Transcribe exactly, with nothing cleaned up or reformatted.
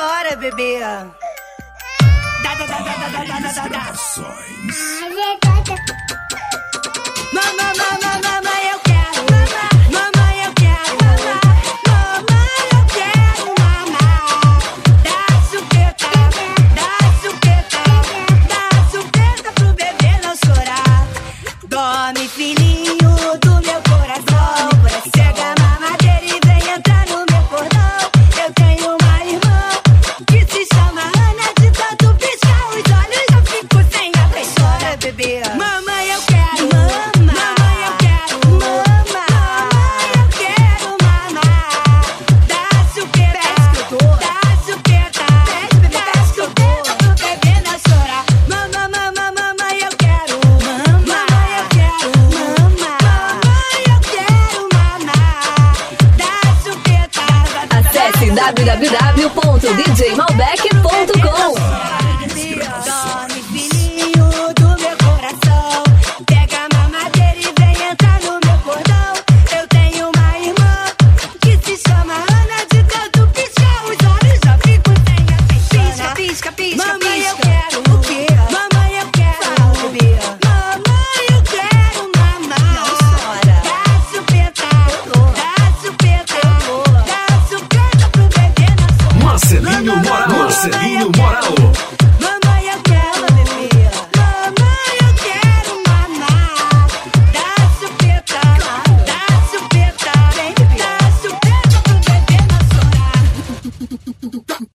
chora, bebê. Dá, dá, dá, dá, dá, dá, dá, dá, dá. Mamãe, mamãe, mamãe, eu quero. Mamãe, eu quero. Mamãe, eu quero mamar. Dá chupeta, dá chupeta, dá chupeta pro bebê não chorar. Dorme, filhinho do meu coração. Pega a mamadeira e vem entrar no meu cordão. Eu tenho uma irmã que se chama Ana. De tanto piscar os olhos eu fico sem a chora, bebê. Mamãe, eu quero mamar. Mamãe, eu quero mamar. Mamãe, eu quero mamar. Dá chupeta, dá chupeta, dá chupeta pro bebê não chorar. Mamãe, mamãe, mamãe, eu quero mamar. Mamãe, eu quero mamar. Mamãe, eu quero mamar. Dá chupeta. Acesse w w w ponto d j malbec ponto com. Dorme, filhinho do meu coração. Pega a mamadeira e vem entrar no meu cordão. Eu tenho uma irmã que se chama Ana. De tanto piscar os olhos já fico sem a pisca, pisca, pisca, mamãe, eu quero o quê? Mamãe, eu quero bebê. Mamãe, eu quero mamar. Não chora. Dá chupeta, dá chupeta, dá chupeta pro bebê não chorar. Marcelinho Moral. Marcelinho Moral.